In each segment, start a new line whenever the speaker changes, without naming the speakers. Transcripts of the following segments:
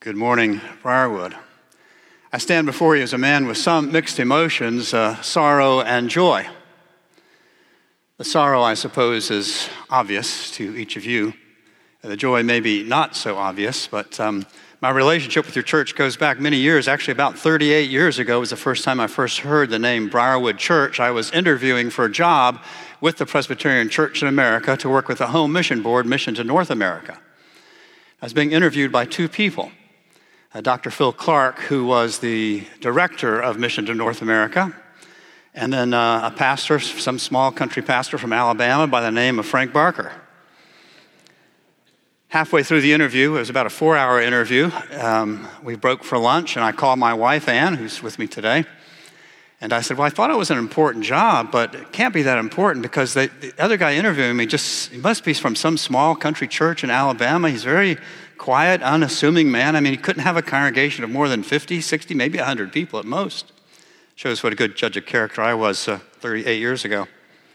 Good morning, Briarwood. I stand before you as a man with some mixed emotions, sorrow and joy. The sorrow, I suppose, is obvious to each of you. The joy may be not so obvious, but my relationship with your church goes back many years. Actually, about 38 years ago was the first time I first heard the name Briarwood Church. I was interviewing for a job with the Presbyterian Church in America to work with the Home Mission Board, Mission to North America. I was being interviewed by two people. Dr. Phil Clark, who was the director of Mission to North America, and then a pastor, some small country pastor from Alabama by the name of Frank Barker. Halfway through the interview, it was about a 4-hour interview, we broke for lunch, and I called my wife, Ann, who's with me today, and I said, well, I thought it was an important job, but it can't be that important because the other guy interviewing me he must be from some small country church in Alabama. He's very quiet, unassuming man. I mean, he couldn't have a congregation of more than 50, 60, maybe 100 people at most. Shows what a good judge of character I was 38 years ago.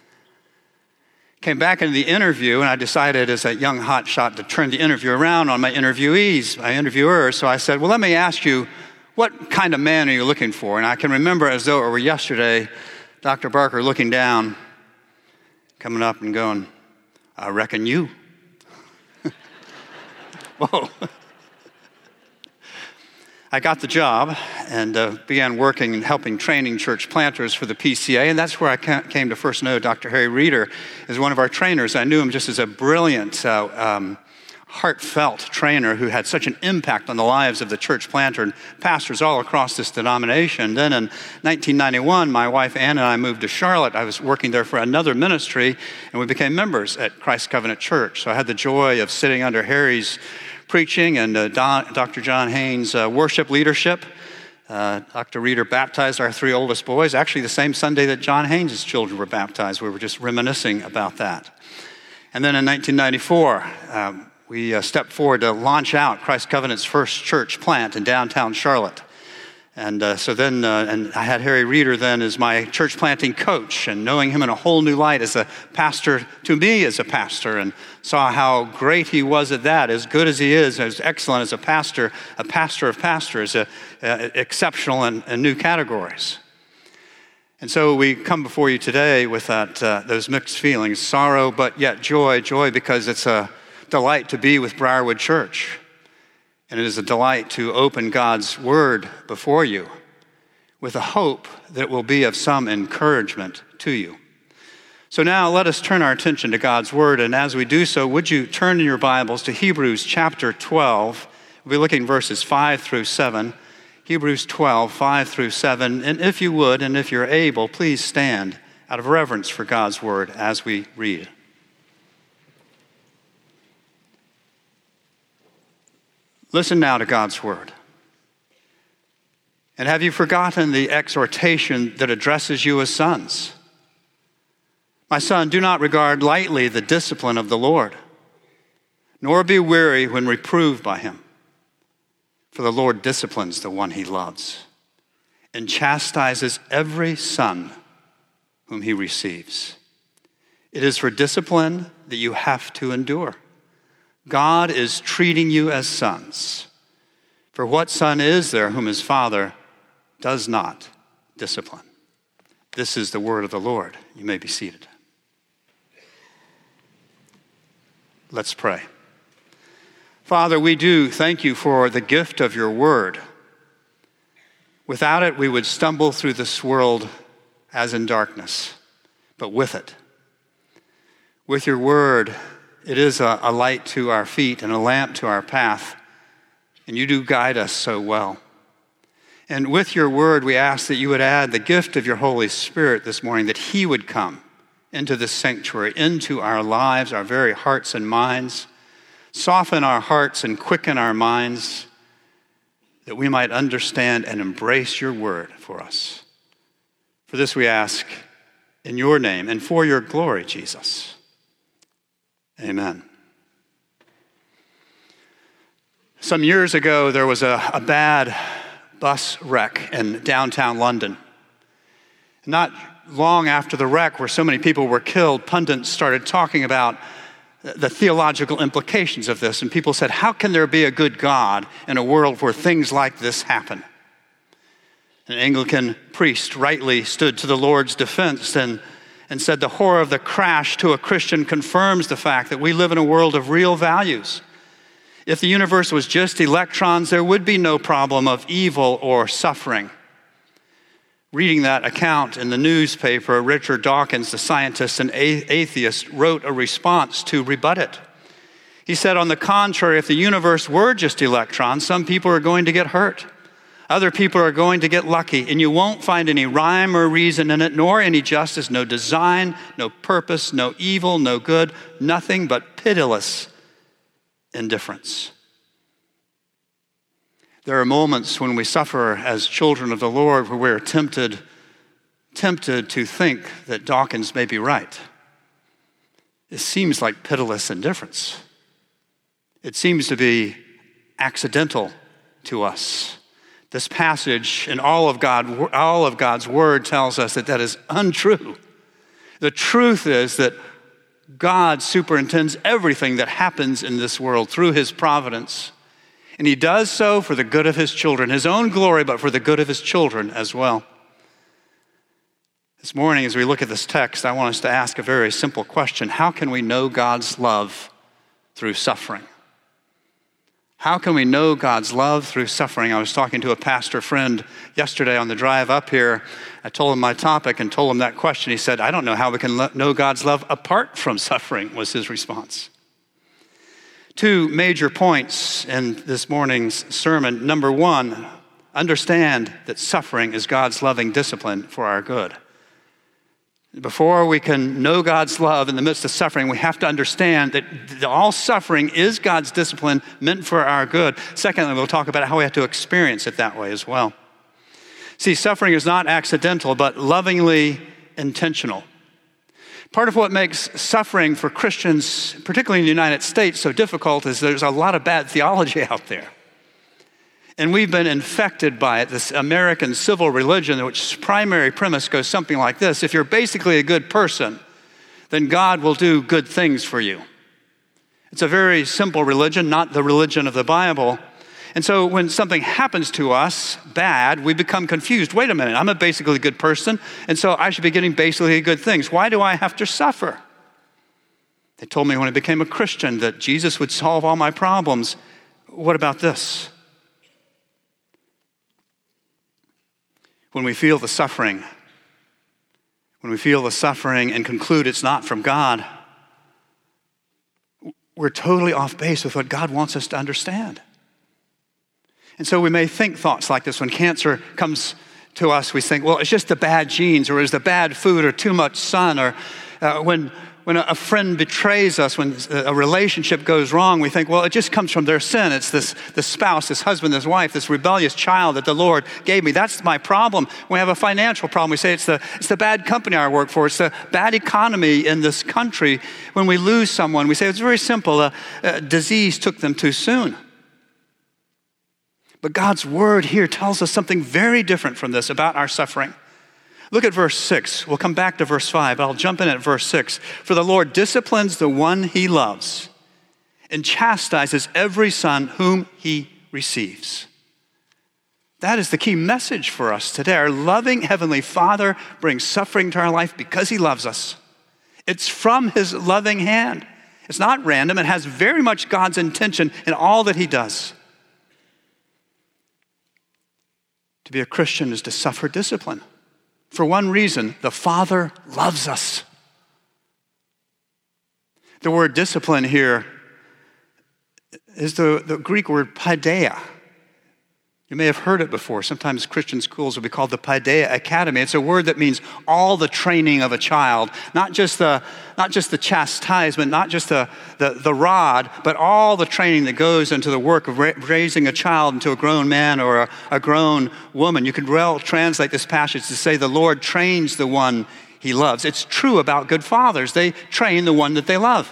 Came back into the interview, and I decided as a young hotshot to turn the interview around on my interviewers. So I said, well, let me ask you, what kind of man are you looking for? And I can remember as though it were yesterday, Dr. Barker looking down, coming up and going, I reckon you. Whoa. I got the job and began working and helping training church planters for the PCA, and that's where I came to first know Dr. Harry Reeder as one of our trainers. I knew him just as a brilliant, heartfelt trainer who had such an impact on the lives of the church planter and pastors all across this denomination. Then in 1991, my wife Ann and I moved to Charlotte. I was working there for another ministry, and we became members at Christ Covenant Church. So I had the joy of sitting under Harry's preaching and Dr. John Haynes' worship leadership. Dr. Reeder baptized our 3 oldest boys, actually the same Sunday that John Haynes' children were baptized. We were just reminiscing about that. And then in 1994, we stepped forward to launch out Christ Covenant's first church plant in downtown Charlotte. And so then I had Harry Reeder then as my church planting coach, and knowing him in a whole new light as a pastor to me as a pastor, and saw how great he was at that, as good as he is, as excellent as a pastor of pastors, exceptional in new categories. And so we come before you today with those mixed feelings, sorrow but yet joy because it's a delight to be with Briarwood Church. And it is a delight to open God's Word before you with a hope that it will be of some encouragement to you. So now let us turn our attention to God's Word, and as we do so, would you turn in your Bibles to Hebrews chapter 12. We'll be looking verses 5 through 7. Hebrews 12, 5 through 7. And if you would, and if you're able, please stand out of reverence for God's Word as we read. Listen now to God's word. And have you forgotten the exhortation that addresses you as sons? My son, do not regard lightly the discipline of the Lord, nor be weary when reproved by him. For the Lord disciplines the one he loves, and chastises every son whom he receives. It is for discipline that you have to endure. God is treating you as sons. For what son is there whom his father does not discipline? This is the word of the Lord. You may be seated. Let's pray. Father, we do thank you for the gift of your word. Without it, we would stumble through this world as in darkness, but with it, with your word, it is a light to our feet and a lamp to our path, and you do guide us so well. And with your word, we ask that you would add the gift of your Holy Spirit this morning, that he would come into this sanctuary, into our lives, our very hearts and minds, soften our hearts and quicken our minds, that we might understand and embrace your word for us. For this we ask in your name and for your glory, Jesus. Amen. Some years ago, there was a bad bus wreck in downtown London. Not long after the wreck, where so many people were killed, pundits started talking about the theological implications of this. And people said, how can there be a good God in a world where things like this happen? An Anglican priest rightly stood to the Lord's defense and said the horror of the crash to a Christian confirms the fact that we live in a world of real values. If the universe was just electrons, there would be no problem of evil or suffering. Reading that account in the newspaper, Richard Dawkins, the scientist and atheist, wrote a response to rebut it. He said, on the contrary, if the universe were just electrons, some people are going to get hurt. Other people are going to get lucky, and you won't find any rhyme or reason in it, nor any justice, no design, no purpose, no evil, no good, nothing but pitiless indifference. There are moments when we suffer as children of the Lord where we're tempted to think that Dawkins may be right. It seems like pitiless indifference. It seems to be accidental to us. This passage and all of God's word tells us that is untrue. The truth is that God superintends everything that happens in this world through his providence. And he does so for the good of his children, his own glory, but for the good of his children as well. This morning, as we look at this text, I want us to ask a very simple question. How can we know God's love through suffering? How can we know God's love through suffering? I was talking to a pastor friend yesterday on the drive up here. I told him my topic and told him that question. He said, I don't know how we can know God's love apart from suffering, was his response. Two major points in this morning's sermon. Number one, understand that suffering is God's loving discipline for our good. Before we can know God's love in the midst of suffering, we have to understand that all suffering is God's discipline meant for our good. Secondly, we'll talk about how we have to experience it that way as well. See, suffering is not accidental, but lovingly intentional. Part of what makes suffering for Christians, particularly in the United States, so difficult is there's a lot of bad theology out there. And we've been infected by it, this American civil religion, which primary premise goes something like this. If you're basically a good person, then God will do good things for you. It's a very simple religion, not the religion of the Bible. And so when something happens to us, bad, we become confused. Wait a minute, I'm a basically good person, and so I should be getting basically good things. Why do I have to suffer? They told me when I became a Christian that Jesus would solve all my problems. What about this? When we feel the suffering and conclude it's not from God, we're totally off base with what God wants us to understand. And so we may think thoughts like this. When cancer comes to us, we think, well, it's just the bad genes, or it's the bad food, or too much sun, or when a friend betrays us, when a relationship goes wrong, we think, well, it just comes from their sin. It's the spouse, this husband, this wife, this rebellious child that the Lord gave me. That's my problem. When we have a financial problem, we say it's the bad company I work for. It's the bad economy in this country. When we lose someone, we say it's very simple. A disease took them too soon. But God's word here tells us something very different from this about our suffering. Look at verse 6. We'll come back to verse 5, but I'll jump in at verse 6. For the Lord disciplines the one he loves and chastises every son whom he receives. That is the key message for us today. Our loving Heavenly Father brings suffering to our life because he loves us. It's from his loving hand. It's not random. It has very much God's intention in all that he does. To be a Christian is to suffer discipline. For one reason, the Father loves us. The word discipline here is the Greek word paideia. You may have heard it before. Sometimes Christian schools will be called the Paideia Academy. It's a word that means all the training of a child, not just the chastisement, not just the rod, but all the training that goes into the work of raising a child into a grown man or a grown woman. You could well translate this passage to say the Lord trains the one he loves. It's true about good fathers. They train the one that they love.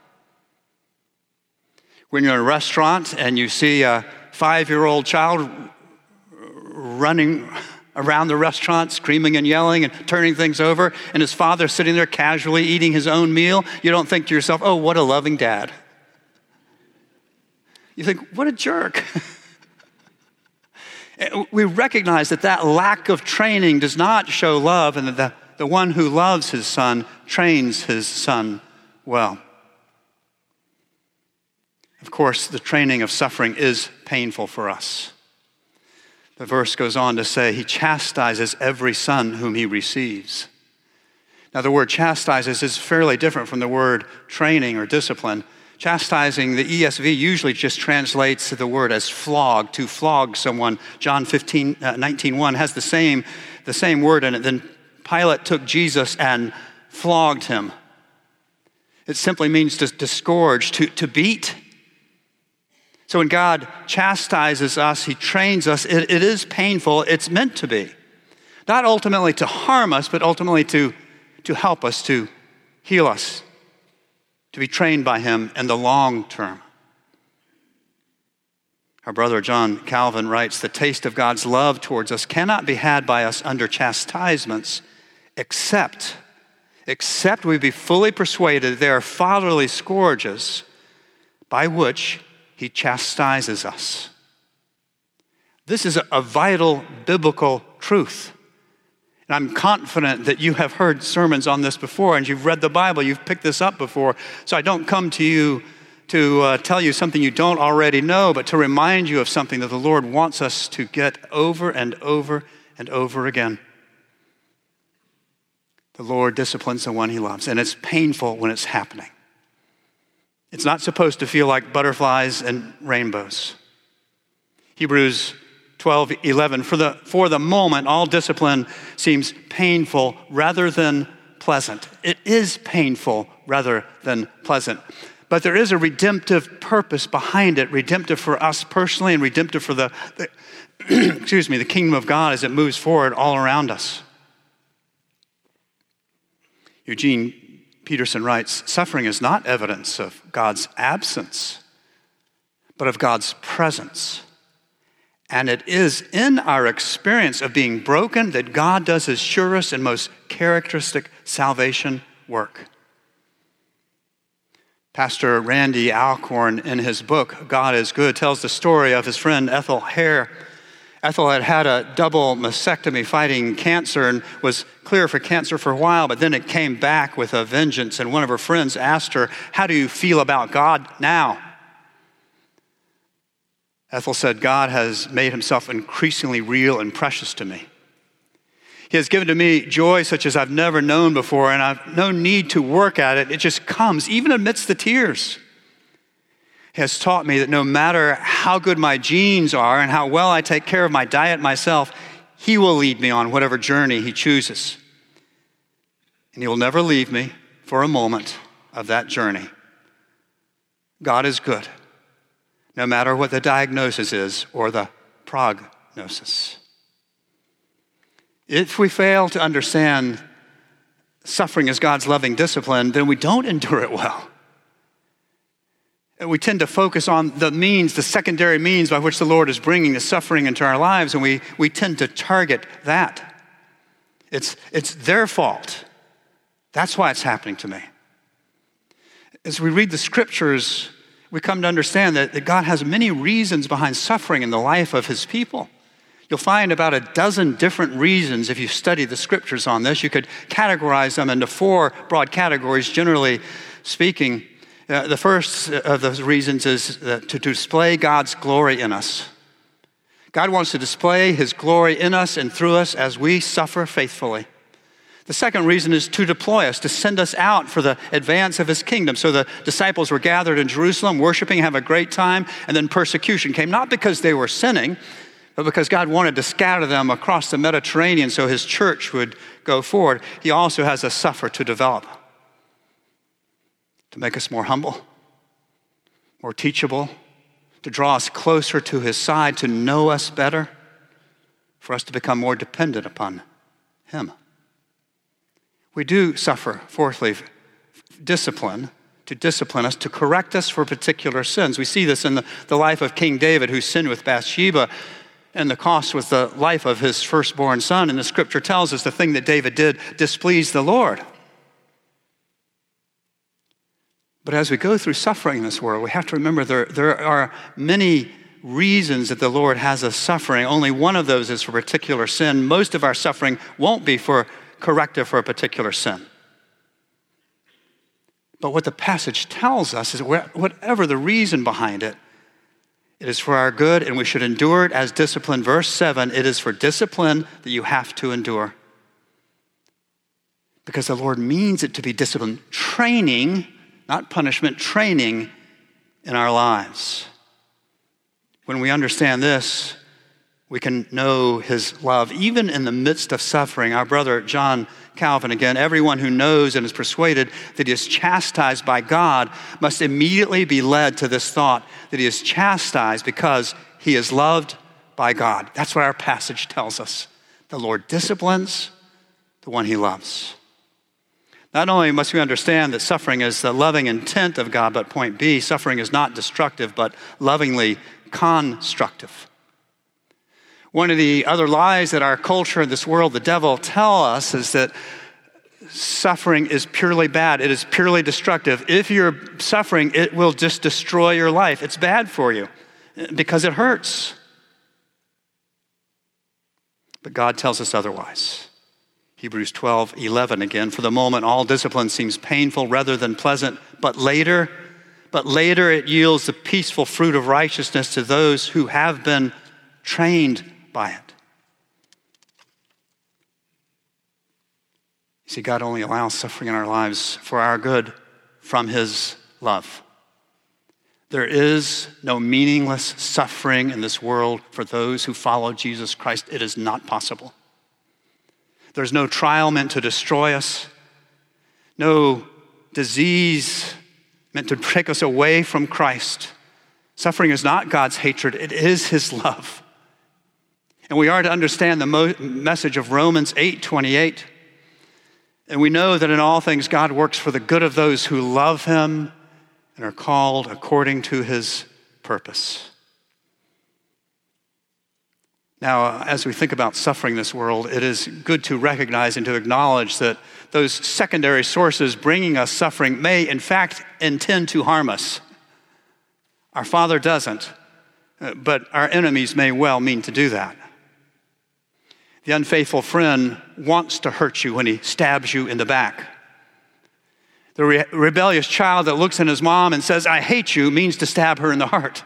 When you're in a restaurant and you see a 5-year-old child running around the restaurant, screaming and yelling and turning things over, and his father sitting there casually eating his own meal, you don't think to yourself, oh, what a loving dad. You think, what a jerk. We recognize that lack of training does not show love, and that the one who loves his son trains his son well. Of course, the training of suffering is painful for us. The verse goes on to say, he chastises every son whom he receives. Now, the word chastises is fairly different from the word training or discipline. Chastising, the ESV usually just translates the word as flog, to flog someone. John 19:1 has the same word in it. Then Pilate took Jesus and flogged him. It simply means to disgorge, to beat. So when God chastises us, he trains us, it is painful, it's meant to be. Not ultimately to harm us, but ultimately to help us, to heal us, to be trained by him in the long term. Our brother John Calvin writes, the taste of God's love towards us cannot be had by us under chastisements, except we be fully persuaded they are fatherly scourges by which he chastises us. This is a vital biblical truth. And I'm confident that you have heard sermons on this before, and you've read the Bible, you've picked this up before. So I don't come to you to tell you something you don't already know, but to remind you of something that the Lord wants us to get over and over and over again. The Lord disciplines the one he loves, and it's painful when it's happening. It's not supposed to feel like butterflies and rainbows. Hebrews 12:11, for the moment, all discipline seems painful rather than pleasant. It is painful rather than pleasant. But there is a redemptive purpose behind it, redemptive for us personally and redemptive for the kingdom of God as it moves forward all around us. Eugene Peterson writes, suffering is not evidence of God's absence, but of God's presence. And it is in our experience of being broken that God does his surest and most characteristic salvation work. Pastor Randy Alcorn, in his book, God is Good, tells the story of his friend Ethel Hare. Ethel had a double mastectomy fighting cancer and was clear for cancer for a while, but then it came back with a vengeance. And one of her friends asked her, how do you feel about God now? Ethel said, God has made himself increasingly real and precious to me. He has given to me joy such as I've never known before, and I've no need to work at it. It just comes, even amidst the tears. He has taught me that no matter how good my genes are and how well I take care of my diet myself, he will lead me on whatever journey he chooses. And he will never leave me for a moment of that journey. God is good, no matter what the diagnosis is or the prognosis. If we fail to understand suffering as God's loving discipline, then we don't endure it well. We tend to focus on the means, the secondary means by which the Lord is bringing the suffering into our lives, and we tend to target that. It's their fault. That's why it's happening to me. As we read the scriptures, we come to understand that God has many reasons behind suffering in the life of his people. You'll find about a dozen different reasons if you study the scriptures on this. You could categorize them into 4 broad categories, generally speaking. The first of those reasons is to display God's glory in us. God wants to display his glory in us and through us as we suffer faithfully. The second reason is to deploy us, to send us out for the advance of his kingdom. So the disciples were gathered in Jerusalem, worshiping, have a great time, and then persecution came, not because they were sinning, but because God wanted to scatter them across the Mediterranean so his church would go forward. He also has us suffer to develop, to make us more humble, more teachable, to draw us closer to his side, to know us better, for us to become more dependent upon him. We do suffer, fourthly, discipline, to discipline us, to correct us for particular sins. We see this in the life of King David, who sinned with Bathsheba. And the cost was the life of his firstborn son. And the scripture tells us the thing that David did displeased the Lord. But as we go through suffering in this world, we have to remember there are many reasons that the Lord has us suffering. Only one of those is for particular sin. Most of our suffering won't be for corrective for a particular sin. But what the passage tells us is whatever the reason behind it, it is for our good, and we should endure it as discipline. Verse 7, it is for discipline that you have to endure. Because the Lord means it to be discipline, training, not punishment, training in our lives. When we understand this, we can know his love. Even in the midst of suffering, our brother John Calvin, again, everyone who knows and is persuaded that he is chastised by God must immediately be led to this thought that he is chastised because he is loved by God. That's what our passage tells us. The Lord disciplines the one he loves. Not only must we understand that suffering is the loving intent of God, but point B, suffering is not destructive, but lovingly constructive. One of the other lies that our culture and this world, the devil, tell us is that suffering is purely bad. It is purely destructive. If you're suffering, it will just destroy your life. It's bad for you because it hurts. But God tells us otherwise. Hebrews 12:11 again, for the moment all discipline seems painful rather than pleasant, but later it yields the peaceful fruit of righteousness to those who have been trained by it. You see, God only allows suffering in our lives for our good from his love. There is no meaningless suffering in this world for those who follow Jesus Christ. It is not possible. There's no trial meant to destroy us, no disease meant to take us away from Christ. Suffering is not God's hatred, it is his love. And we are to understand the message of Romans 8:28. And we know that in all things God works for the good of those who love him and are called according to his purpose. Now, as we think about suffering in this world, it is good to recognize and to acknowledge that those secondary sources bringing us suffering may, in fact, intend to harm us. Our Father doesn't, but our enemies may well mean to do that. The unfaithful friend wants to hurt you when he stabs you in the back. The rebellious child that looks at his mom and says, "I hate you," means to stab her in the heart.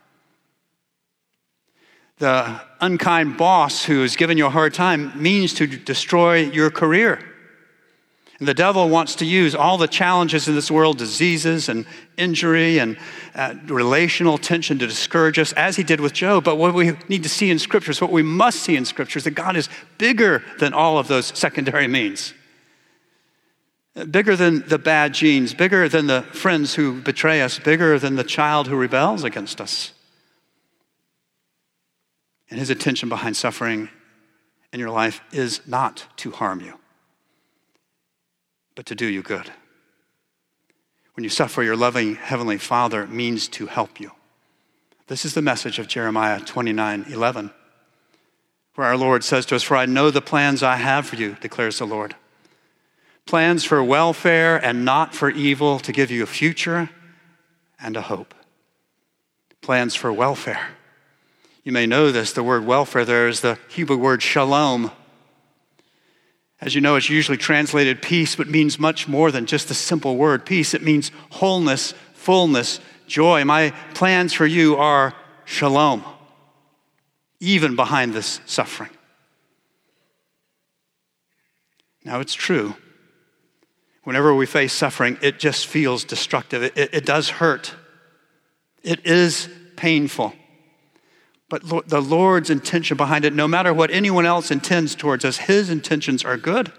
The unkind boss who has given you a hard time means to destroy your career. And the devil wants to use all the challenges in this world, diseases and injury and relational tension, to discourage us, as he did with Job. But what we need to see in Scriptures, what we must see in Scriptures, that God is bigger than all of those secondary means. Bigger than the bad genes, bigger than the friends who betray us, bigger than the child who rebels against us. And his intention behind suffering in your life is not to harm you, but to do you good. When you suffer, your loving Heavenly Father means to help you. This is the message of Jeremiah 29:11, where our Lord says to us, "For I know the plans I have for you, declares the Lord. Plans for welfare and not for evil, to give you a future and a hope." Plans for welfare. You may know this, the word welfare there is the Hebrew word shalom. As you know, it's usually translated peace, but means much more than just the simple word peace. It means wholeness, fullness, joy. My plans for you are shalom, even behind this suffering. Now, it's true. Whenever we face suffering, it just feels destructive. It does hurt. It is painful. But the Lord's intention behind it, no matter what anyone else intends towards us, his intentions are good.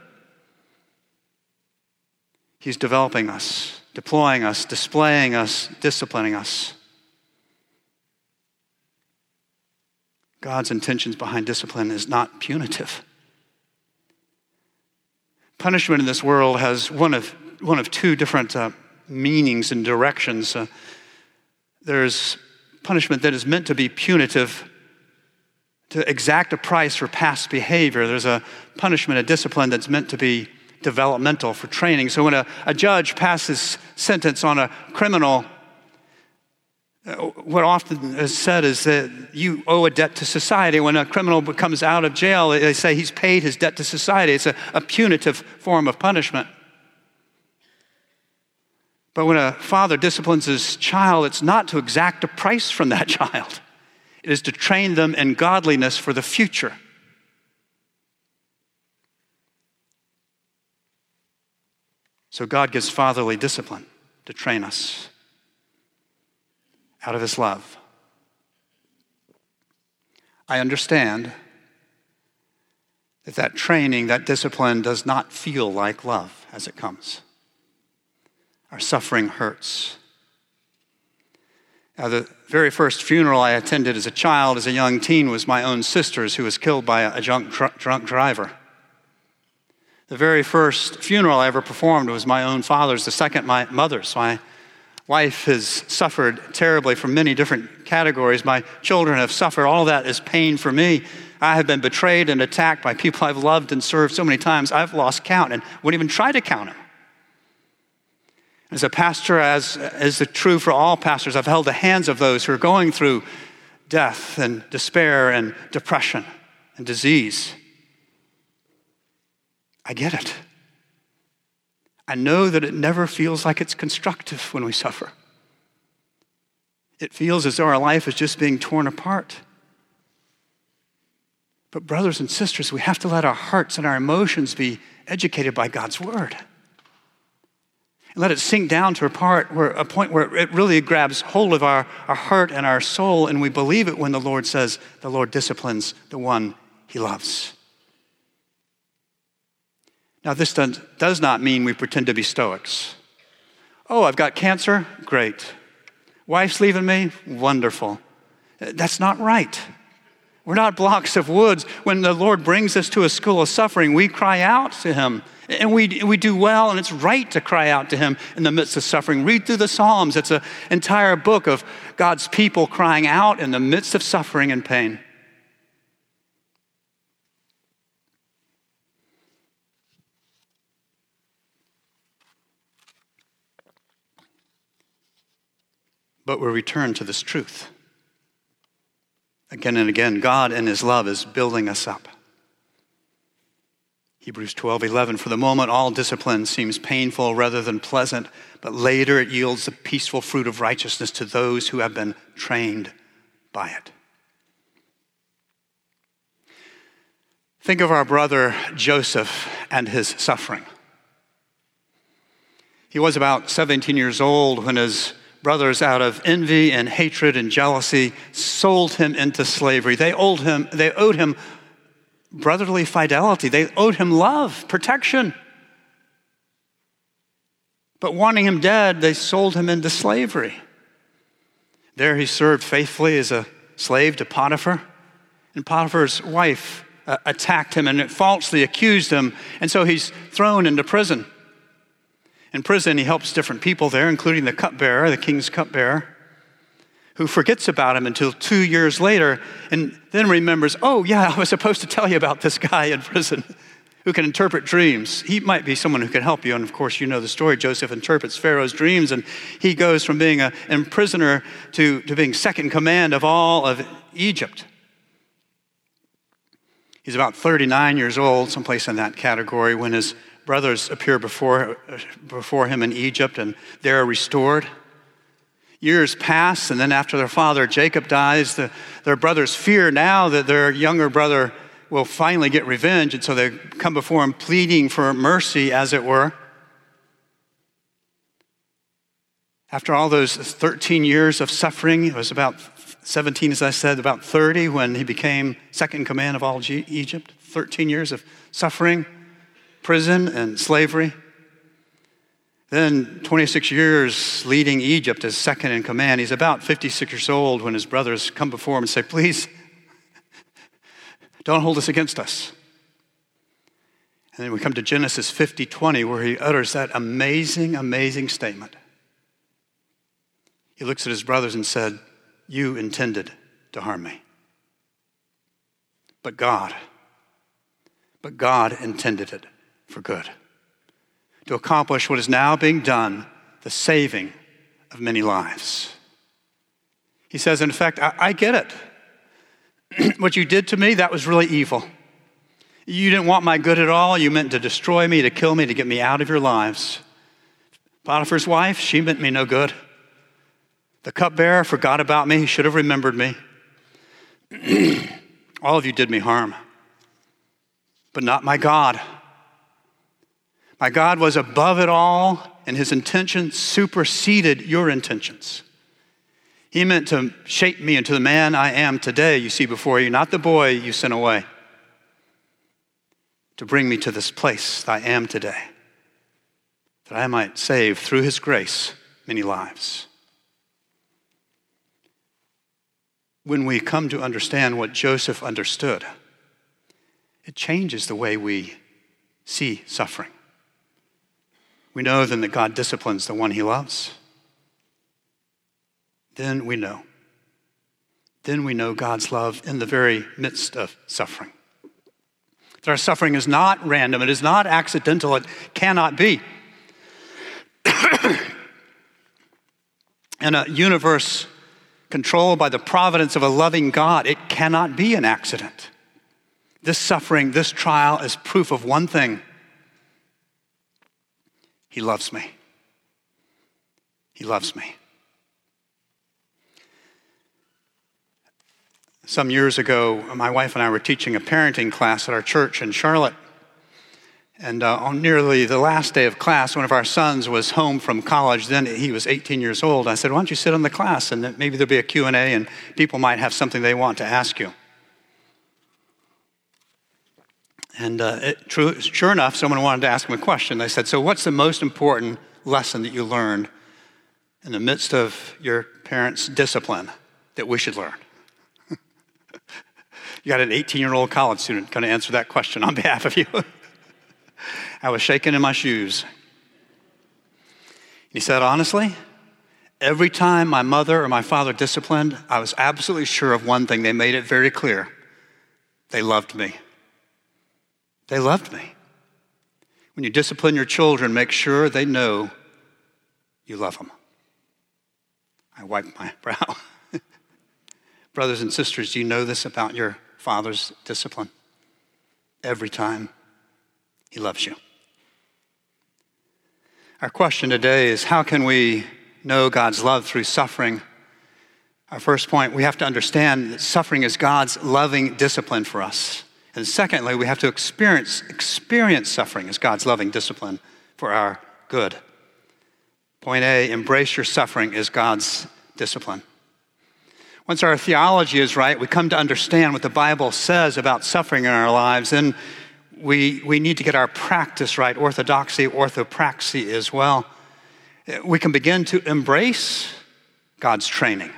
He's developing us, deploying us, displaying us, disciplining us. God's intentions behind discipline is not punitive. Punishment in this world has one of two different meanings and directions. There's punishment that is meant to be punitive to exact a price for past behavior. There's a punishment, a discipline that's meant to be developmental for training. So when a judge passes sentence on a criminal, what often is said is that you owe a debt to society. When a criminal comes out of jail, they say he's paid his debt to society. It's a punitive form of punishment. But when a father disciplines his child, it's not to exact a price from that child. It is to train them in godliness for the future. So God gives fatherly discipline to train us out of his love. I understand that training, that discipline does not feel like love as it comes. Our suffering hurts. Now, the very first funeral I attended as a child, as a young teen, was my own sister's, who was killed by a drunk driver. The very first funeral I ever performed was my own father's, the second my mother's. My wife has suffered terribly from many different categories. My children have suffered. All of that is pain for me. I have been betrayed and attacked by people I've loved and served so many times, I've lost count and wouldn't even try to count them. As a pastor, as is true for all pastors, I've held the hands of those who are going through death and despair and depression and disease. I get it. I know that it never feels like it's constructive when we suffer. It feels as though our life is just being torn apart. But brothers and sisters, we have to let our hearts and our emotions be educated by God's word. And let it sink down to a point where it really grabs hold of our heart and our soul, and we believe it when the Lord says the Lord disciplines the one he loves. Now, this does not mean we pretend to be stoics. Oh, I've got cancer? Great. Wife's leaving me? Wonderful. That's not right. We're not blocks of woods. When the Lord brings us to a school of suffering, we cry out to him. And we do well, and it's right to cry out to him in the midst of suffering. Read through the Psalms. It's an entire book of God's people crying out in the midst of suffering and pain. But we return to this truth. Again and again, God in his love is building us up. Hebrews 12:11, for the moment all discipline seems painful rather than pleasant, but later it yields the peaceful fruit of righteousness to those who have been trained by it. Think of our brother Joseph and his suffering. He was about 17 years old when his brothers, out of envy and hatred and jealousy, sold him into slavery. They owed him brotherly fidelity. They owed him love, protection. But wanting him dead, they sold him into slavery. There he served faithfully as a slave to Potiphar. And Potiphar's wife attacked him and falsely accused him. And so he's thrown into prison. In prison, he helps different people there, including the cupbearer, the king's cupbearer, who forgets about him until 2 years later and then remembers, oh yeah, I was supposed to tell you about this guy in prison who can interpret dreams. He might be someone who can help you. And of course, you know the story. Joseph interprets Pharaoh's dreams, and he goes from being a prisoner to being second command of all of Egypt. He's about 39 years old, someplace in that category, when his brothers appear before him in Egypt, and they're restored. Years pass, and then after their father Jacob dies, their brothers fear now that their younger brother will finally get revenge, and so they come before him pleading for mercy, as it were. After all those 13 years of suffering, it was about 17, as I said, about 30 when he became second command of all Egypt. 13 years of suffering, prison, and slavery. Then 26 years leading Egypt as second in command. He's about 56 years old when his brothers come before him and say, please, don't hold this against us. And then we come to Genesis 50:20, where he utters that amazing, amazing statement. He looks at his brothers and said, you intended to harm me. But God intended it for good, to accomplish what is now being done, the saving of many lives. He says, in effect, I get it. What you did to me, that was really evil. You didn't want my good at all. You meant to destroy me, to kill me, to get me out of your lives. Potiphar's wife, she meant me no good. The cupbearer forgot about me. He should have remembered me. All of you did me harm, but not my God. My God was above it all, and his intention superseded your intentions. He meant to shape me into the man I am today, you see before you, not the boy you sent away, to bring me to this place that I am today, that I might save, through his grace, many lives. When we come to understand what Joseph understood, it changes the way we see suffering. We know then that God disciplines the one he loves. Then we know God's love in the very midst of suffering. That our suffering is not random, it is not accidental, it cannot be. In a universe controlled by the providence of a loving God, it cannot be an accident. This suffering, this trial is proof of one thing. He loves me. He loves me. Some years ago, my wife and I were teaching a parenting class at our church in Charlotte. And on nearly the last day of class, one of our sons was home from college. Then he was 18 years old. I said, why don't you sit in the class and maybe there'll be a Q&A and people might have something they want to ask you. And sure enough, someone wanted to ask him a question. They said, so what's the most important lesson that you learned in the midst of your parents' discipline that we should learn? You got an 18-year-old college student going to answer that question on behalf of you. I was shaking in my shoes. He said, honestly, every time my mother or my father disciplined, I was absolutely sure of one thing. They made it very clear. They loved me. They loved me. When you discipline your children, make sure they know you love them. I wiped my brow. Brothers and sisters, do you know this about your father's discipline? Every time he loves you. Our question today is, how can we know God's love through suffering? Our first point, we have to understand that suffering is God's loving discipline for us. And secondly, we have to experience suffering as God's loving discipline for our good. Point A, embrace your suffering as God's discipline. Once our theology is right, we come to understand what the Bible says about suffering in our lives, and we need to get our practice right, orthopraxy as well. We can begin to embrace God's training.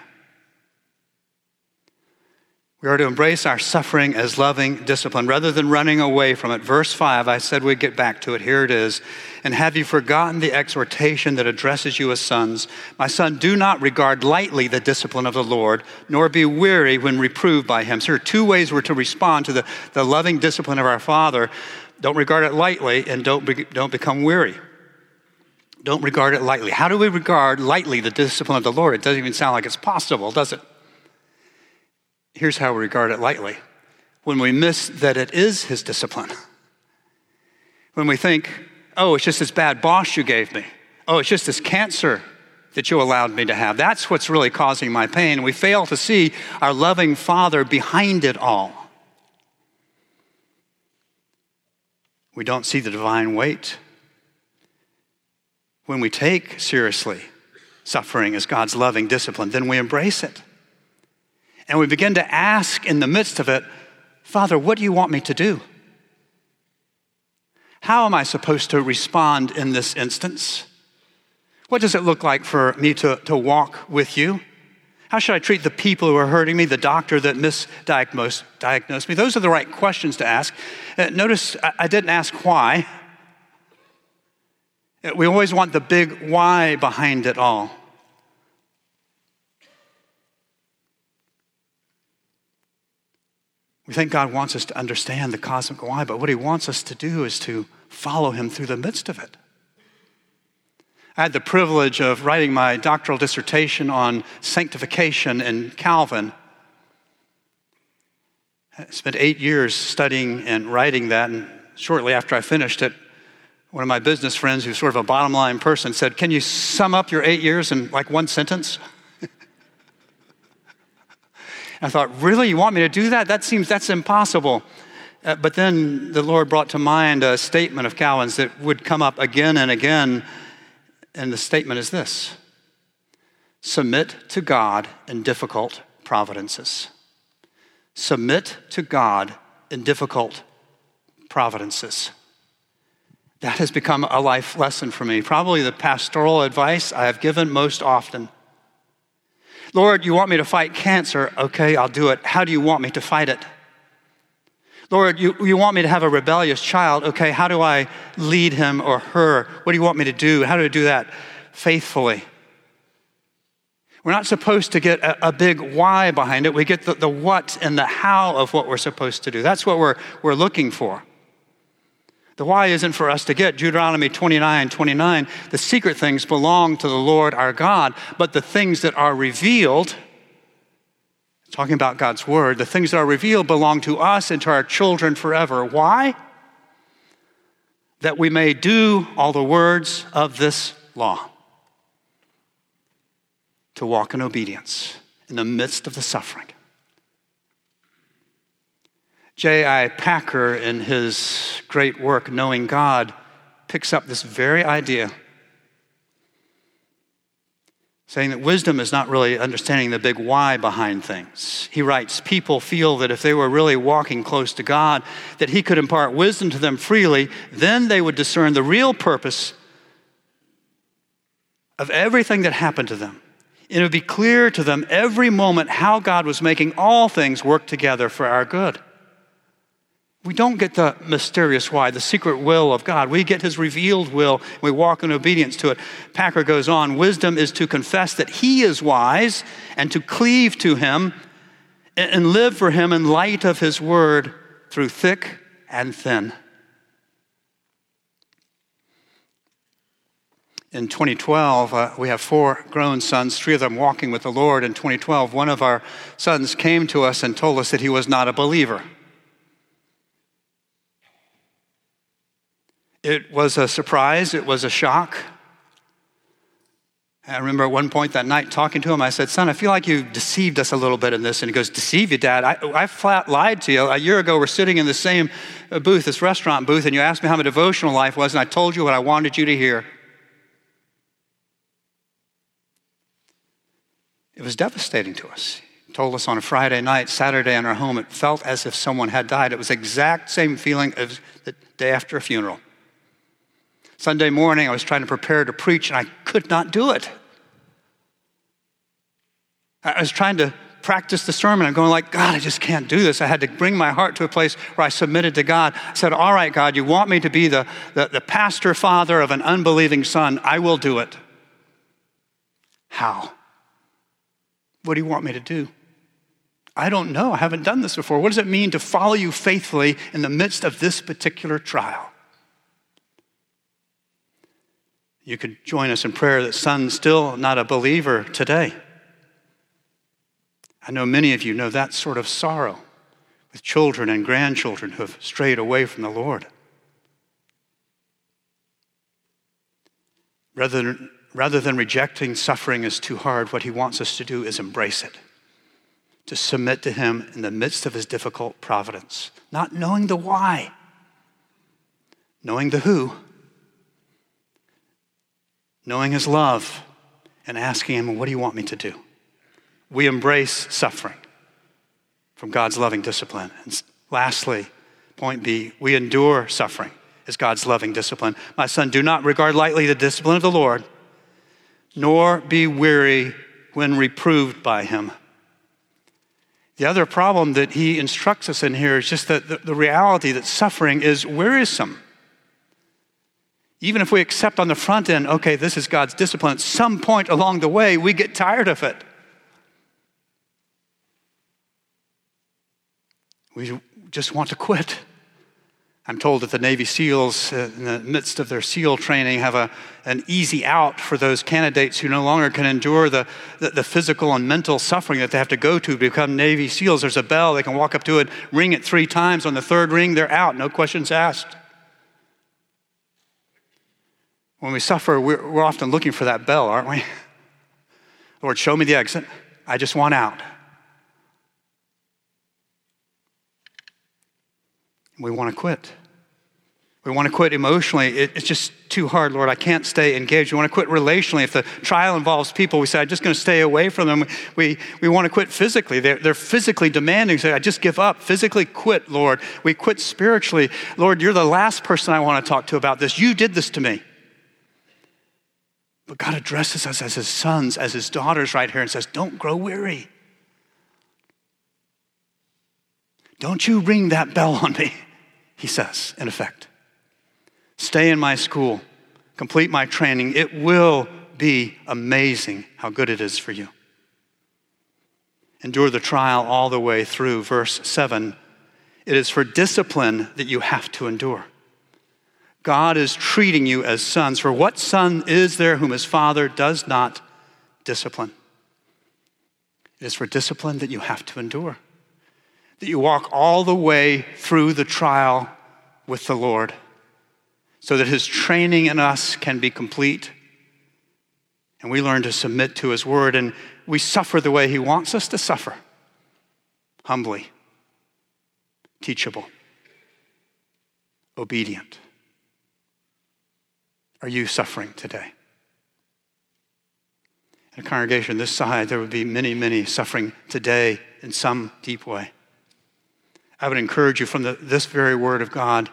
We are to embrace our suffering as loving discipline rather than running away from it. Verse 5, I said we'd get back to it. Here it is. And have you forgotten the exhortation that addresses you as sons? My son, do not regard lightly the discipline of the Lord, nor be weary when reproved by him. So there are two ways we're to respond to the loving discipline of our Father. Don't regard it lightly and don't become weary. Don't regard it lightly. How do we regard lightly the discipline of the Lord? It doesn't even sound like it's possible, does it? Here's how we regard it lightly. When we miss that it is his discipline. When we think, oh, it's just this bad boss you gave me. Oh, it's just this cancer that you allowed me to have. That's what's really causing my pain. We fail to see our loving Father behind it all. We don't see the divine weight. When we take seriously suffering as God's loving discipline, then we embrace it. And we begin to ask in the midst of it, Father, what do you want me to do? How am I supposed to respond in this instance? What does it look like for me to walk with you? How should I treat the people who are hurting me, the doctor that misdiagnosed me? Those are the right questions to ask. Notice I didn't ask why. We always want the big why behind it all. We think God wants us to understand the cosmic why, but what he wants us to do is to follow him through the midst of it. I had the privilege of writing my doctoral dissertation on sanctification in Calvin. I spent 8 years studying and writing that, and shortly after I finished it, one of my business friends, who's sort of a bottom line person, said, "Can you sum up your 8 years in like one sentence?" I thought, really? You want me to do that? That's impossible. But then the Lord brought to mind a statement of Calvin's that would come up again and again. And the statement is this: submit to God in difficult providences. Submit to God in difficult providences. That has become a life lesson for me. Probably the pastoral advice I have given most often. Lord, you want me to fight cancer? Okay, I'll do it. How do you want me to fight it? Lord, you want me to have a rebellious child? Okay, how do I lead him or her? What do you want me to do? How do I do that faithfully? We're not supposed to get a big why behind it. We get the what and the how of what we're supposed to do. That's what we're looking for. The why isn't for us to get. Deuteronomy 29:29, the secret things belong to the Lord our God, but the things that are revealed, talking about God's word, the things that are revealed belong to us and to our children forever. Why? That we may do all the words of this law, to walk in obedience in the midst of the suffering. J.I. Packer, in his great work, Knowing God, picks up this very idea, saying that wisdom is not really understanding the big why behind things. He writes, people feel that if they were really walking close to God, that he could impart wisdom to them freely, then they would discern the real purpose of everything that happened to them. It would be clear to them every moment how God was making all things work together for our good. We don't get the mysterious why, the secret will of God. We get his revealed will. We walk in obedience to it. Packer goes on, wisdom is to confess that he is wise and to cleave to him and live for him in light of his word through thick and thin. In 2012, we have 4 grown sons, 3 of them walking with the Lord. In 2012, one of our sons came to us and told us that he was not a believer. It was a surprise. It was a shock. I remember at one point that night talking to him, I said, son, I feel like you deceived us a little bit in this. And he goes, deceive you, Dad? I flat lied to you. A year ago, we're sitting in the same booth, this restaurant booth, and you asked me how my devotional life was, and I told you what I wanted you to hear. It was devastating to us. He told us on a Friday night, Saturday in our home, it felt as if someone had died. It was the exact same feeling as the day after a funeral. Sunday morning, I was trying to prepare to preach, and I could not do it. I was trying to practice the sermon. I'm going like, God, I just can't do this. I had to bring my heart to a place where I submitted to God. I said, all right, God, you want me to be the pastor father of an unbelieving son. I will do it. How? What do you want me to do? I don't know. I haven't done this before. What does it mean to follow you faithfully in the midst of this particular trial? You could join us in prayer that son's still not a believer today. I know many of you know that sort of sorrow with children and grandchildren who have strayed away from the Lord. Rather than rejecting suffering as too hard, what he wants us to do is embrace it, to submit to him in the midst of his difficult providence, not knowing the why, knowing the who, knowing his love, and asking him, what do you want me to do? We embrace suffering from God's loving discipline. And lastly, point B, we endure suffering as God's loving discipline. My son, do not regard lightly the discipline of the Lord, nor be weary when reproved by him. The other problem that he instructs us in here is just that the reality that suffering is wearisome. Even if we accept on the front end, okay, this is God's discipline, at some point along the way, we get tired of it. We just want to quit. I'm told that the Navy SEALs, in the midst of their SEAL training, have an easy out for those candidates who no longer can endure the physical and mental suffering that they have to go to become Navy SEALs. There's a bell, they can walk up to it, ring it 3 times. On the 3rd ring, they're out, no questions asked. When we suffer, we're often looking for that bell, aren't we? Lord, show me the exit. I just want out. We want to quit. We want to quit emotionally. It's just too hard, Lord. I can't stay engaged. We want to quit relationally. If the trial involves people, we say, I'm just going to stay away from them. We want to quit physically. They're physically demanding. We say, I just give up. Physically quit, Lord. We quit spiritually. Lord, you're the last person I want to talk to about this. You did this to me. But God addresses us as his sons, as his daughters right here and says, don't grow weary. Don't you ring that bell on me, he says, in effect. Stay in my school, complete my training. It will be amazing how good it is for you. Endure the trial all the way through. Verse 7, it is for discipline that you have to endure. God is treating you as sons. For what son is there whom his father does not discipline? It is for discipline that you have to endure. That you walk all the way through the trial with the Lord so that his training in us can be complete and we learn to submit to his word and we suffer the way he wants us to suffer. Humbly, teachable, obedient. Are you suffering today? In a congregation this side, there would be many, many suffering today in some deep way. I would encourage you from this very word of God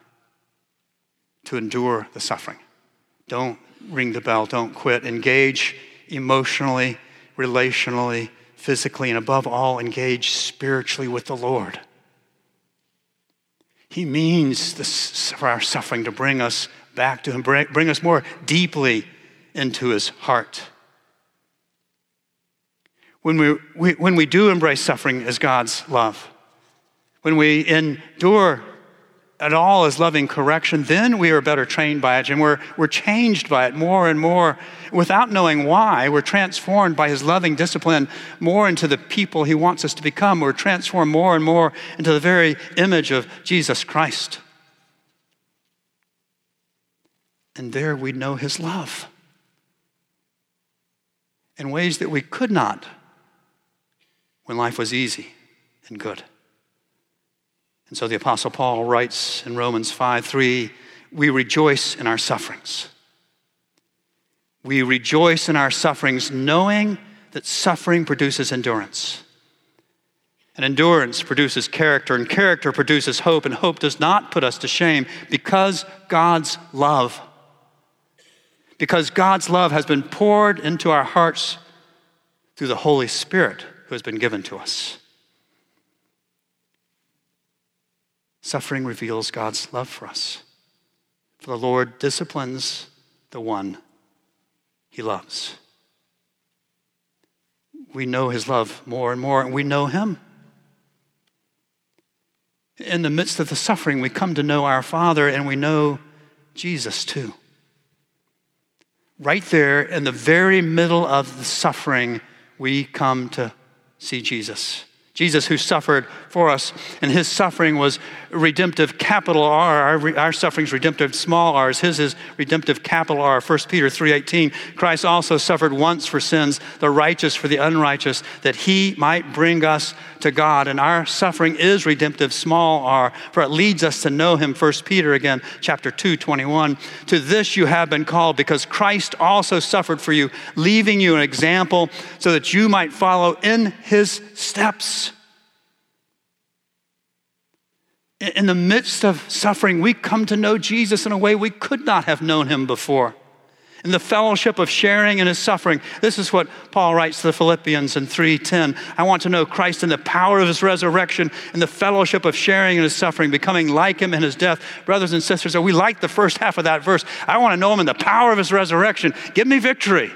to endure the suffering. Don't ring the bell, don't quit. Engage emotionally, relationally, physically, and above all, engage spiritually with the Lord. He means for our suffering to bring us back to him, bring us more deeply into his heart. When we do embrace suffering as God's love, when we endure at all as loving correction, then we are better trained by it, and we're changed by it more and more. Without knowing why, we're transformed by his loving discipline more into the people he wants us to become. We're transformed more and more into the very image of Jesus Christ. And there we know his love in ways that we could not when life was easy and good. And so the Apostle Paul writes in Romans 5:3, we rejoice in our sufferings. We rejoice in our sufferings knowing that suffering produces endurance. And endurance produces character, and character produces hope, and hope does not put us to shame because God's love has been poured into our hearts through the Holy Spirit who has been given to us. Suffering reveals God's love for us. For the Lord disciplines the one he loves. We know his love more and more, and we know him. In the midst of the suffering, we come to know our Father, and we know Jesus too. Right there in the very middle of the suffering, we come to see Jesus. Jesus who suffered for us, and his suffering was redemptive capital R. Our suffering is redemptive small r's. His is redemptive capital R. 1 Peter 3:18. Christ also suffered once for sins, the righteous for the unrighteous, that he might bring us to God. And our suffering is redemptive small r, for it leads us to know him. 1 Peter again, chapter 2:21. To this you have been called, because Christ also suffered for you, leaving you an example so that you might follow in his steps. In the midst of suffering, we come to know Jesus in a way we could not have known him before. In the fellowship of sharing in his suffering, this is what Paul writes to the Philippians in 3:10. I want to know Christ in the power of his resurrection, in the fellowship of sharing in his suffering, becoming like him in his death. Brothers and sisters, we like the first half of that verse. I want to know him in the power of his resurrection. Give me victory.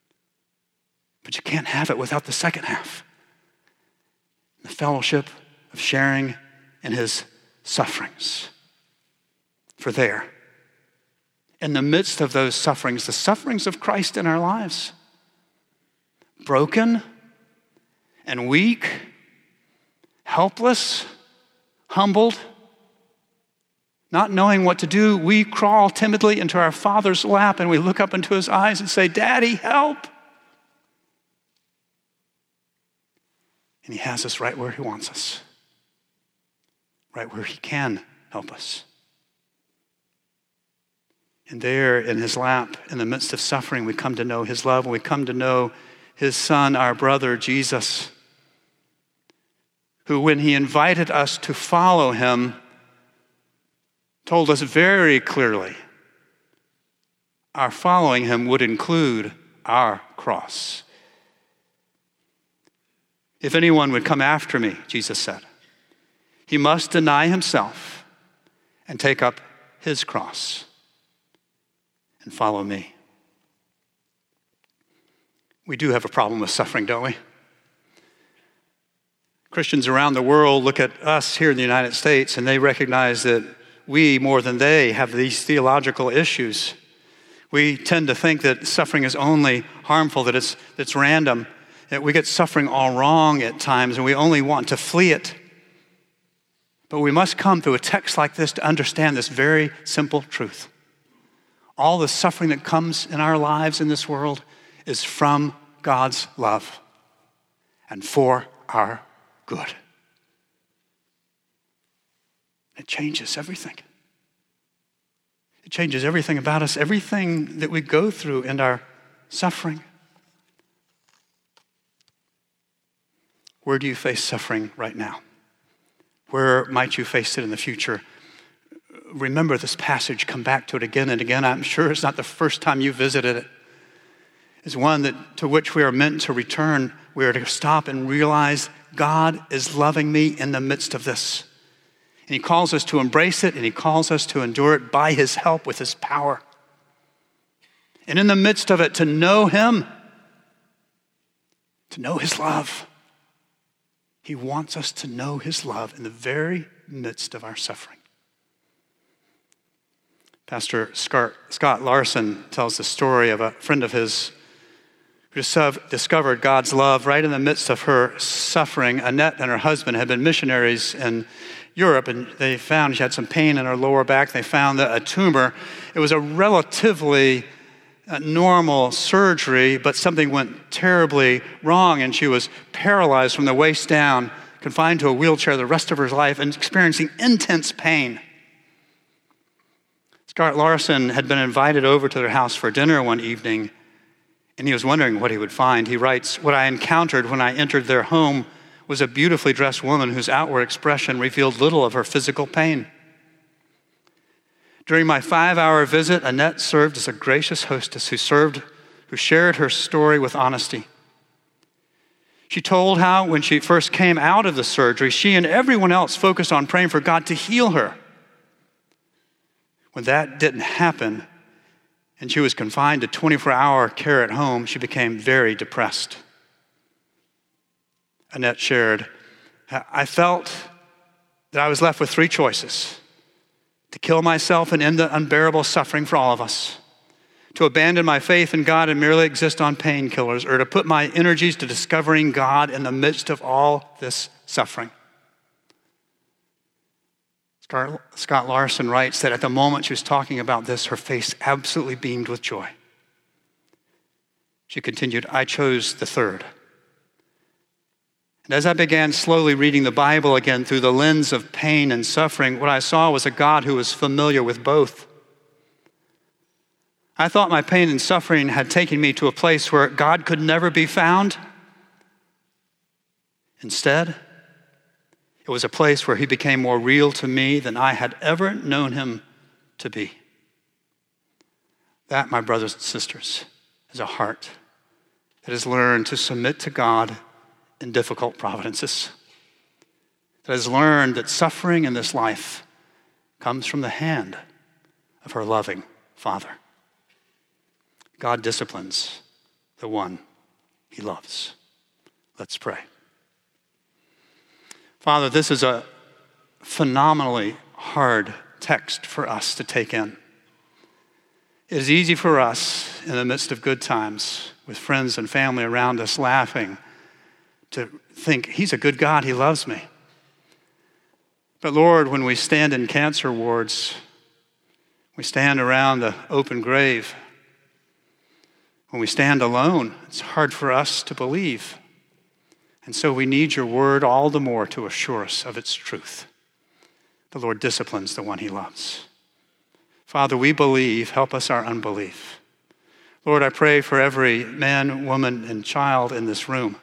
But you can't have it without the second half. The fellowship of sharing in his sufferings. For there, in the midst of those sufferings, the sufferings of Christ in our lives, broken and weak, helpless, humbled, not knowing what to do, we crawl timidly into our Father's lap and we look up into his eyes and say, "Daddy, help." And he has us right where he wants us, right where he can help us. And there in his lap, in the midst of suffering, we come to know his love, and we come to know his Son, our brother, Jesus, who, when he invited us to follow him, told us very clearly our following him would include our cross. "If anyone would come after me," Jesus said, "he must deny himself and take up his cross and follow me." We do have a problem with suffering, don't we? Christians around the world look at us here in the United States and they recognize that we, more than they, have these theological issues. We tend to think that suffering is only harmful, that it's random, that we get suffering all wrong at times and we only want to flee it. But we must come through a text like this to understand this very simple truth. All the suffering that comes in our lives in this world is from God's love and for our good. It changes everything. It changes everything about us, everything that we go through in our suffering. Where do you face suffering right now? Where might you face it in the future? Remember this passage, come back to it again and again. I'm sure it's not the first time you visited it. It's one to which we are meant to return. We are to stop and realize God is loving me in the midst of this. And he calls us to embrace it, and he calls us to endure it by his help with his power. And in the midst of it, to know him, to know his love. He wants us to know his love in the very midst of our suffering. Pastor Scott Larson tells the story of a friend of his who discovered God's love right in the midst of her suffering. Annette and her husband had been missionaries in Europe, and they found she had some pain in her lower back. They found a tumor. It was a relatively normal surgery, but something went terribly wrong, and she was paralyzed from the waist down, confined to a wheelchair the rest of her life, and experiencing intense pain. Scott Larson had been invited over to their house for dinner one evening, and he was wondering what he would find. He writes, "What I encountered when I entered their home was a beautifully dressed woman whose outward expression revealed little of her physical pain. During my 5-hour visit, Annette served as a gracious hostess who shared her story with honesty. She told how when she first came out of the surgery, she and everyone else focused on praying for God to heal her. When that didn't happen, and she was confined to 24-hour care at home, she became very depressed. Annette shared, I felt that I was left with 3 choices: to kill myself and end the unbearable suffering for all of us, to abandon my faith in God and merely exist on painkillers, or to put my energies to discovering God in the midst of all this suffering. Scott Larson writes that at the moment she was talking about this, her face absolutely beamed with joy. She continued, I chose the third. And as I began slowly reading the Bible again through the lens of pain and suffering, what I saw was a God who was familiar with both. I thought my pain and suffering had taken me to a place where God could never be found. Instead, it was a place where he became more real to me than I had ever known him to be. That, my brothers and sisters, is a heart that has learned to submit to God in difficult providences, that has learned that suffering in this life comes from the hand of her loving Father. God disciplines the one he loves. Let's pray. Father, this is a phenomenally hard text for us to take in. It is easy for us in the midst of good times with friends and family around us laughing to think, he's a good God, he loves me. But Lord, when we stand in cancer wards, we stand around the open grave, when we stand alone, it's hard for us to believe. And so we need your word all the more to assure us of its truth. The Lord disciplines the one he loves. Father, we believe, help us our unbelief. Lord, I pray for every man, woman, and child in this room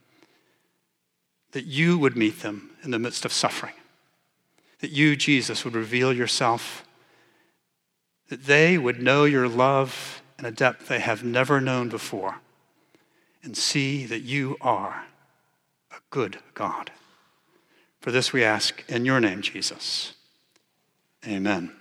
that you would meet them in the midst of suffering, that you, Jesus, would reveal yourself, that they would know your love in a depth they have never known before, and see that you are a good God. For this we ask in your name, Jesus. Amen.